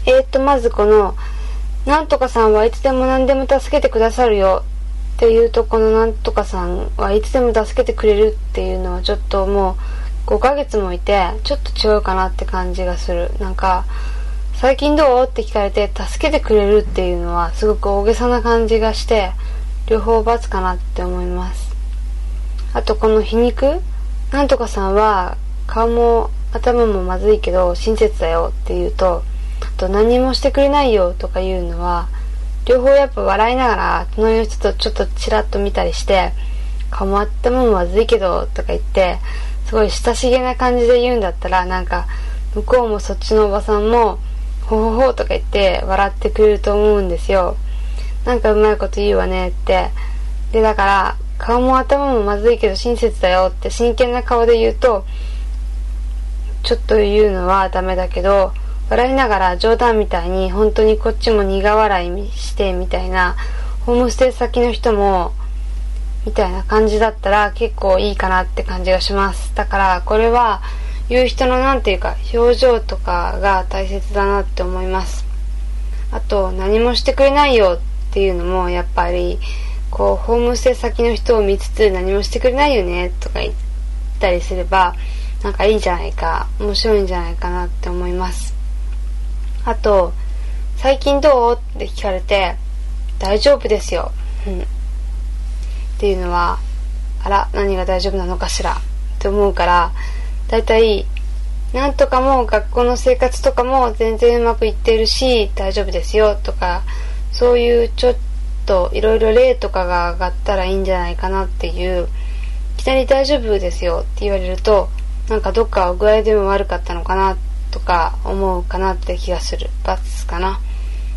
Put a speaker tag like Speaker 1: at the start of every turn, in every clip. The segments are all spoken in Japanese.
Speaker 1: まずこのなんとかさんはいつでも何でも助けてくださるよっていうと、このなんとかさんはいつでも助けてくれるっていうのはちょっともう5ヶ月もいてちょっと違うかなって感じがする。なんか最近どうって聞かれて助けてくれるっていうのはすごく大げさな感じがして両方×かなって思います。あとこの皮肉、なんとかさんは顔も頭もまずいけど親切だよって言うと、あと何もしてくれないよとか言うのは両方やっぱ笑いながら隣の人とちょっとチラッと見たりして、顔も頭もまずいけどとか言ってすごい親しげな感じで言うんだったら、なんか向こうもそっちのおばさんもほほほとか言って笑ってくれると思うんですよ。なんかうまいこと言うわねって。でだから顔も頭もまずいけど親切だよって真剣な顔で言うとちょっと言うのはダメだけど、笑いながら冗談みたいに本当にこっちも苦笑いしてみたいな、ホームステイ先の人もみたいな感じだったら結構いいかなって感じがします。だからこれは言う人のなんていうか表情とかが大切だなって思います。あと何もしてくれないよっていうのもやっぱりこうホームステイ先の人を見つつ何もしてくれないよねとか言ったりすればなんかいいんじゃないか、面白いんじゃないかなって思います。あと最近どうって聞かれて大丈夫ですよ、っていうのはあら何が大丈夫なのかしらって思うから、だいたいなんとかも学校の生活とかも全然うまくいっているし大丈夫ですよとか、そういうちょっといろいろ例とかが上がったらいいんじゃないかなっていう。いきなり大丈夫ですよって言われるとなんかどっか具合でも悪かったのかなとか思うかなって気がする。×かな。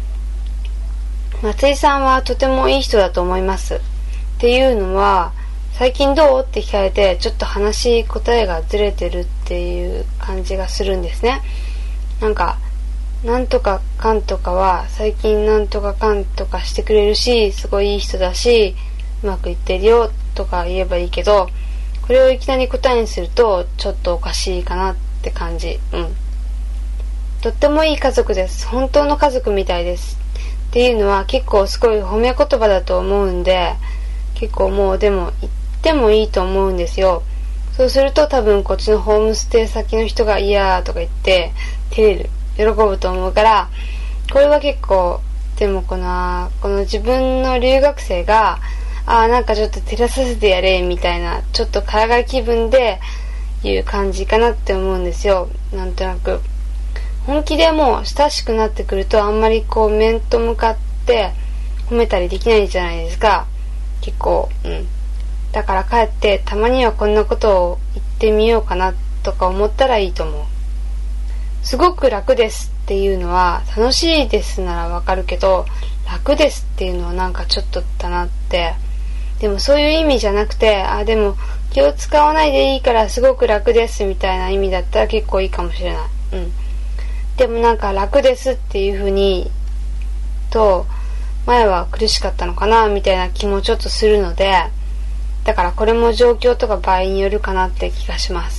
Speaker 1: 松井さんはとてもいい人だと思います。っていうのは最近どうって聞かれてちょっと答えがずれてるっていう感じがするんですね。なんかなんとかかんとかは最近なんとかかんとかしてくれるしすごいいい人だしうまくいってるよとか言えばいいけど、これをいきなり答えにするとちょっとおかしいかなって感じ。とってもいい家族です。本当の家族みたいですっていうのは結構すごい褒め言葉だと思うんで、結構もうでも言ってもいいと思うんですよ。そうすると多分こっちのホームステイ先の人がいやーとか言って照れる、喜ぶと思うから、これは結構でもこの自分の留学生がなんかちょっと照らさせてやれみたいなちょっと海外気分で言う感じかなって思うんですよ。なんとなく本気でもう親しくなってくるとあんまりこう面と向かって褒めたりできないじゃないですか。結構だからかえってたまにはこんなことを言ってみようかなとか思ったらいいと思う。すごく楽ですっていうのは楽しいですならわかるけど、楽ですっていうのはなんかちょっとだなって。でもそういう意味じゃなくて、でも気を使わないでいいからすごく楽ですみたいな意味だったら結構いいかもしれない。でもなんか楽ですっていう風にと前は苦しかったのかなみたいな気もちょっとするので、だからこれも状況とか場合によるかなって気がします。